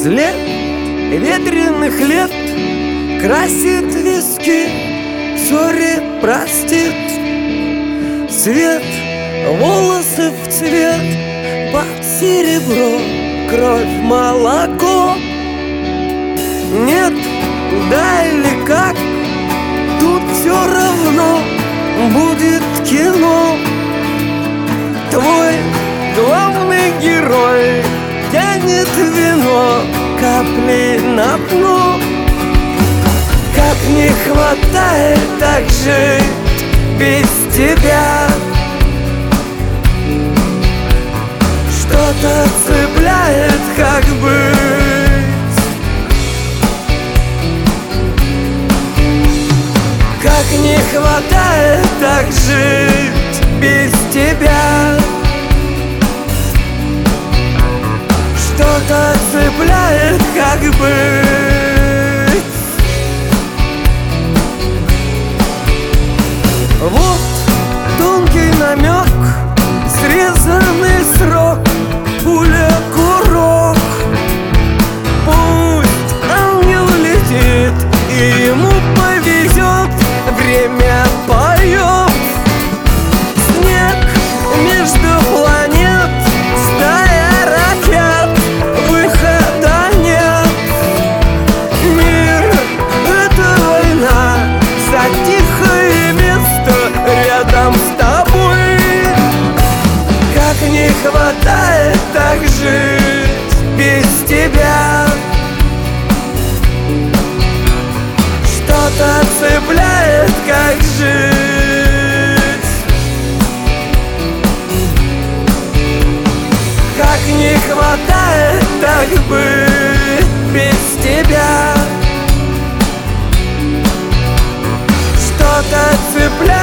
Взлет ветреных лет красит виски, ссоре простит свет, волосы в цвет, под серебро, кровь, молоко. Нет, да или как, тут все равно будет кино. Твой главный герой тянет вино, капли на дно. Как не хватает так жить без тебя. Что-то цепляет, как быть. Как не хватает так жить без тебя. Что-то цепляет, как быть. Вот тонкий намек, срезанный срок, пуля, курок. Пусть ангел летит, и ему повезет, время поет. Снег между планет, стая ракет, выхода нет. Мир — это война за тихое место рядом с тобой. Как не хватает так жить без тебя. Что-то цепляет, как жить. Как не хватает так быть без тебя. Что-то цепляет.